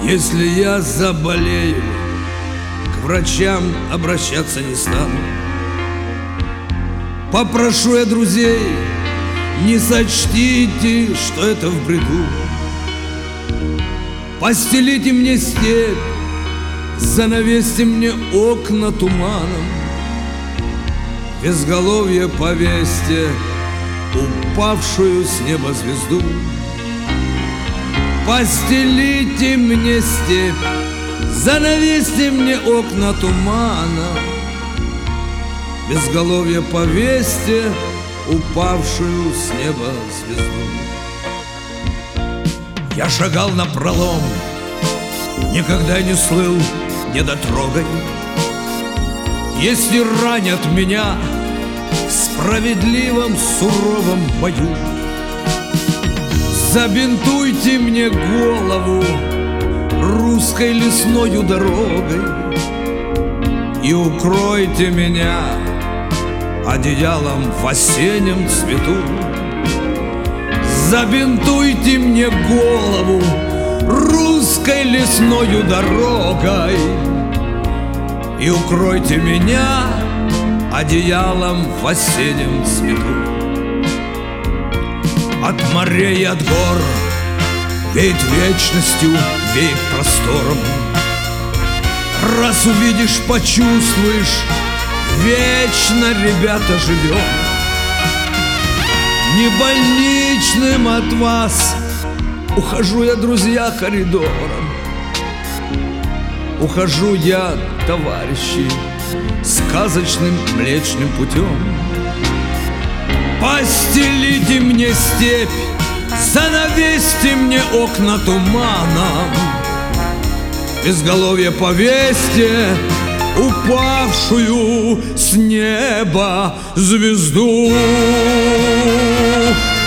Если я заболею, к врачам обращаться не стану. Попрошу я друзей, не сочтите, что это в бреду. Постелите мне степь, занавесьте мне окна туманом, в изголовье повесьте упавшую с неба звезду. Постелите мне степь, занавесьте мне окна туманом, в изголовье повесьте упавшую с неба звезду. Я шагал напролом, никогда не слыл недотрогой. Если ранят меня в справедливом суровом бою, забинтуйте мне голову русской лесною дорогой и укройте меня одеялом в осеннем цвету. Забинтуйте мне голову русской лесною дорогой и укройте меня одеялом в осеннем цвету. От морей и от гор веет вечностью, веет простором. Раз увидишь, почувствуешь, вечно, ребята, живем. Не больничным от вас ухожу я, друзья, коридором. Ухожу я, товарищи, сказочным млечным путем. Постелите мне степь, занавесьте мне окна туманом, в изголовье повесьте упавшую с неба звезду.